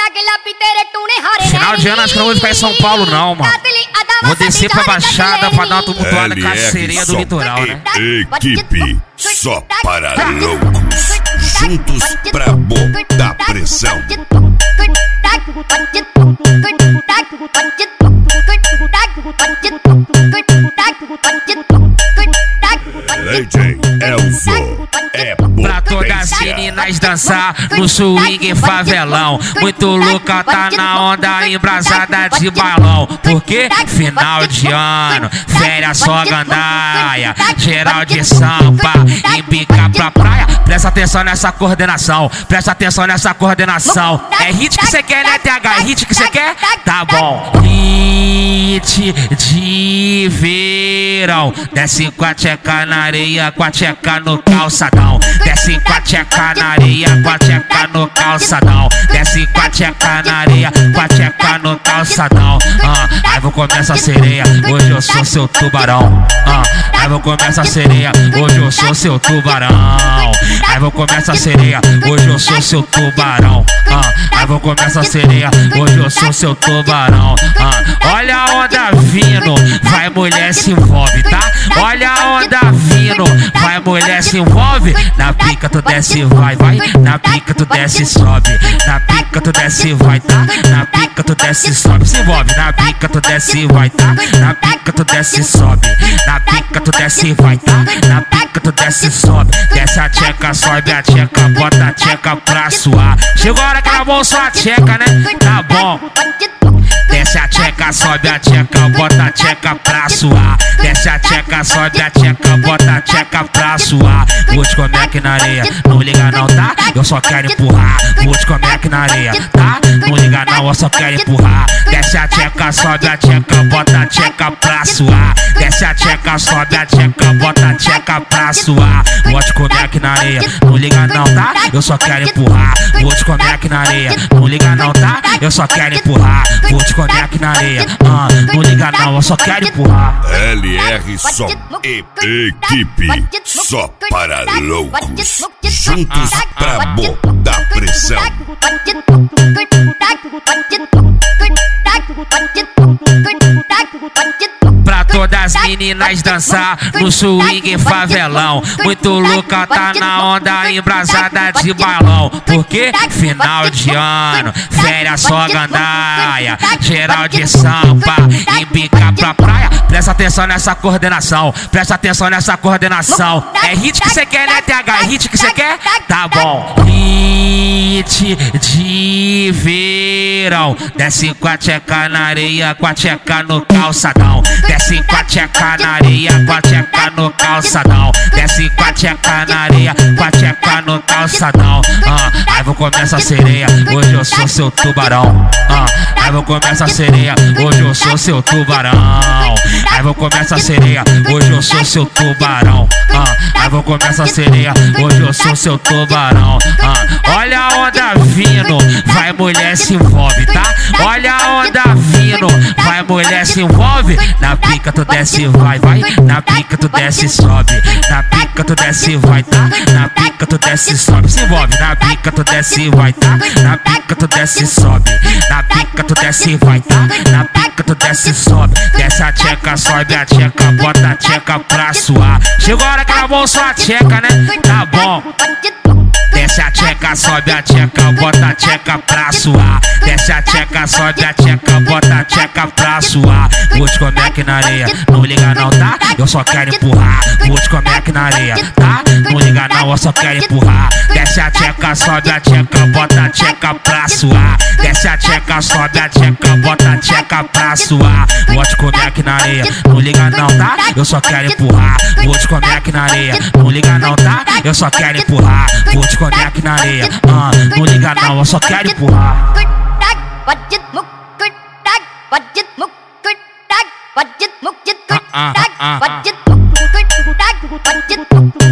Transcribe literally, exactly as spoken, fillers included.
Final de ano acho que não vou ficar em São Paulo não, mano. Vou descer pra Baixada pra dar uma tumultuada com a sereia do litoral, né? Equipe só para loucos, juntos pra botar pressão. D J Elzo é pra todas as meninas dançar no swing favelão. Muito louca, tá na onda embrasada de balão. Porque final de ano, férias só gandaia, geral de sampa, embica pra praia. Presta atenção nessa coordenação, presta atenção nessa coordenação. É hit que cê quer, né, T H? É hit que cê quer? Tá bom. Hit de verão. Desce com a tcheca na areia, com a tcheca no calçadão. Desce com a tcheca na areia, com a tcheca no calçadão. Desce com a tcheca na areia, com a tcheca no calçadão. Ah, aí vou comer essa sereia, hoje eu sou seu tubarão. Ah, aí vou comer essa sereia, hoje eu sou seu tubarão. Aí vou comer essa sereia, hoje eu sou seu tubarão. Ah, aí vou comer essa sereia, hoje eu sou seu tubarão. Ah, olha a onda vindo, vai mulher se envolve, tá? Olha a onda vindo, vai mulher se envolve. Na pica tu desce vai, vai. Na pica tu desce sobe. Na pica tu desce vai, tá? Na pica tu desce sobe, se envolve. Na pica tu desce vai, tá? Na pica tu desce sobe. Na pica tu desce vai, tá? Na pica tu desce sobe. Desce a tcheca, sobe a tcheca, bota a tcheca pra suar. Chegou a hora que ela mão só a tcheca, né? Tá bom. Desce a tcheca, sobe a tcheca, bota a tcheca pra suar. Desce a tcheca, sobe a tcheca, bota a tcheca pra suar. Vou te comer aqui na areia, não liga não, tá? Eu só quero empurrar. Vou te comer aqui na areia, tá? Não liga não, eu só quero empurrar. Desce a tcheca, sobe a tcheca, bota a tcheca pra suar. Desce a tcheca, sobe a tcheca, bota a tcheca pra suar. Vou te comer aqui na areia, não liga não, tá? Eu só quero empurrar. Vou te comer aqui na areia, não liga não, tá? Eu só quero empurrar. Vou te comer aqui na areia, ah, não liga não, eu só quero empurrar. L R Som e equipe só para loucos, juntos pra botar pressão. Pra todas as meninas dançar no swing favelão. Muito louca, tá na onda embrasada de balão. Porque final de ano, férias só gandaia, geral de sampa, embica pra praia. Presta atenção nessa coordenação, presta atenção nessa coordenação. É hit que cê quer, né, T H? É hit que cê quer? Tá bom. Hit de verão. Desce com a tcheca na areia, com a tcheca no calçadão. Desce com a tcheca na areia, com a tcheca no calçadão. Desce com a tcheca na areia, com a tcheca no calçadão. Ah, aí vou comer essa sereia, hoje eu sou seu tubarão. Ah, aí vou comer essa sereia, hoje eu sou seu tubarão. Aí vou comer essa sereia, hoje eu sou seu tubarão. Ah, aí vou comer essa sereia, hoje eu sou seu tubarão. Ah, olha a onda vindo, vai mulher se envolve, tá? Olha a onda vindo, vai mulher se envolve. Na pica tu desce vai, vai. Na pica tu desce sobe. Na pica tu desce vai, tá? Na pica tu desce sobe, se envolve. Na pica tu desce vai, tá? Na pica tu desce sobe. Na pica tu desce vai, tá? Na pica tu desce sobe. Desce a tcheca, sobe a tcheca, bota a tcheca pra suar. Chegou a hora que ela mão só a tcheca, né? Tá bom. Desce a tcheca, sobe a tcheca, bota a tcheca pra suar. Desce a tcheca, sobe a tcheca, bota a tcheca pra suar. Vou te comer aqui na areia, não liga não, tá? Eu só quero empurrar. Vou te comer aqui na areia, tá? Não liga não, eu só quero empurrar. Desce a tcheca, sobe a tcheca, bota a tcheca pra suar. Desce a tcheca, sobe a tcheca, bota a tcheca pra suar. Vou te comer aqui na areia, não liga não, tá? Eu só quero empurrar. Vou te comer aqui na areia, não liga não, tá? Eu só quero empurrar. Vou te comer aqui na areia, ah, não liga não, eu só quero empurrar. Ah, ah, ah, ah.